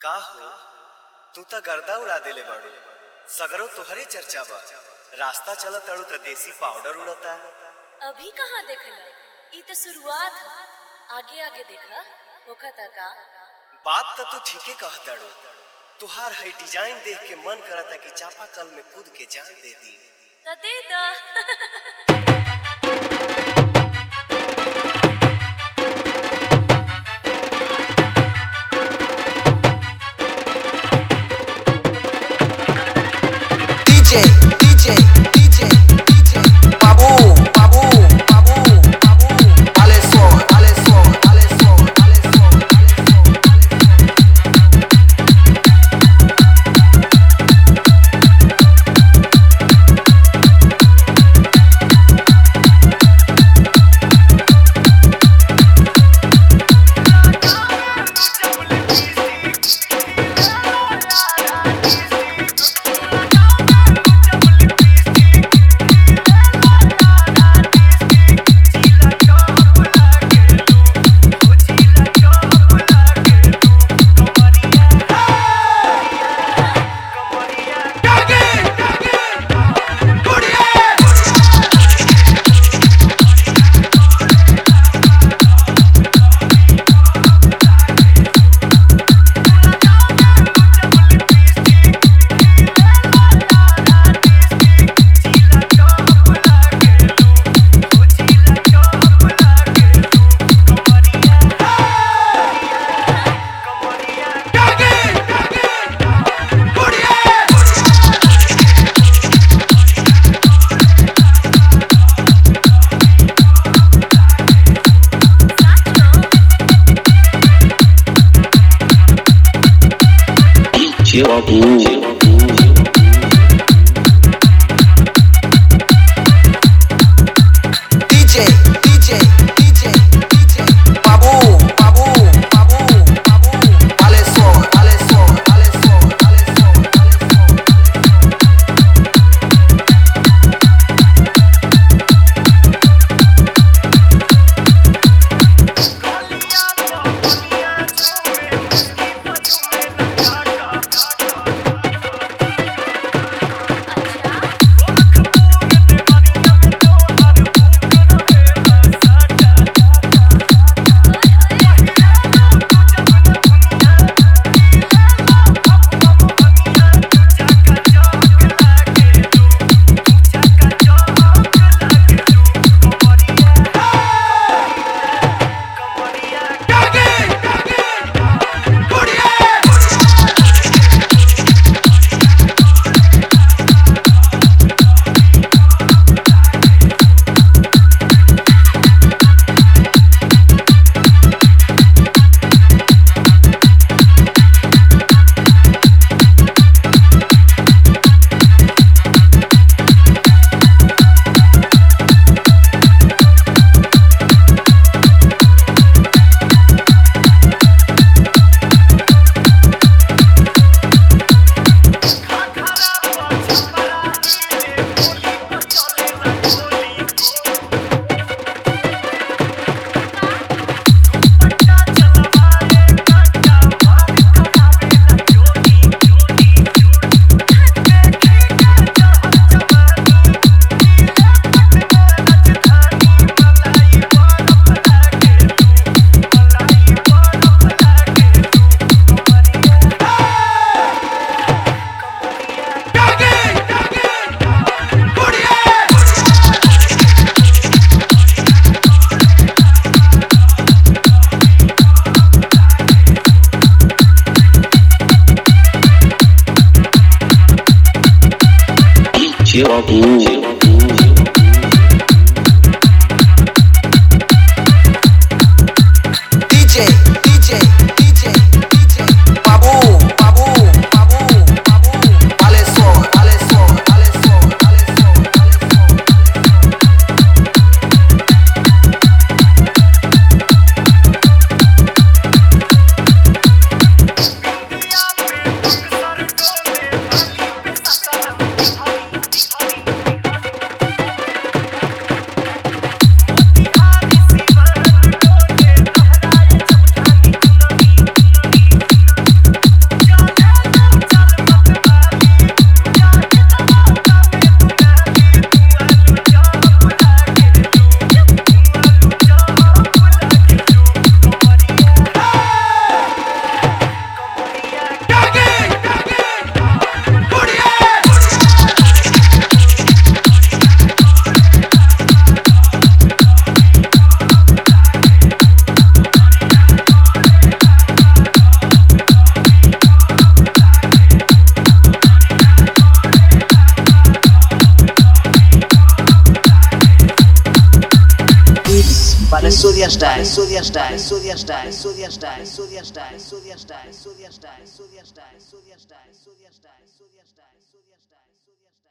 का हो तू त गर्दा उड़ा देले बाड़ू। सगरो तोहरे चर्चा बा। रास्ता चलत अड़ू त देसी पाउडर उड़ता। अभी कहाँ देखला, ई तो शुरुआत है। आगे आगे देखा होखता का। बात त तू ठीके कहताड़ू। तुहार है डिजाइन देख के मन करता कि चापाकल में कूद के जान दे दी। त दे दा। DJ Babu Alessio Surya style, Surya style, Surya style, Surya style, Surya style, Surya style, Surya style, Surya style, Surya style, Surya style.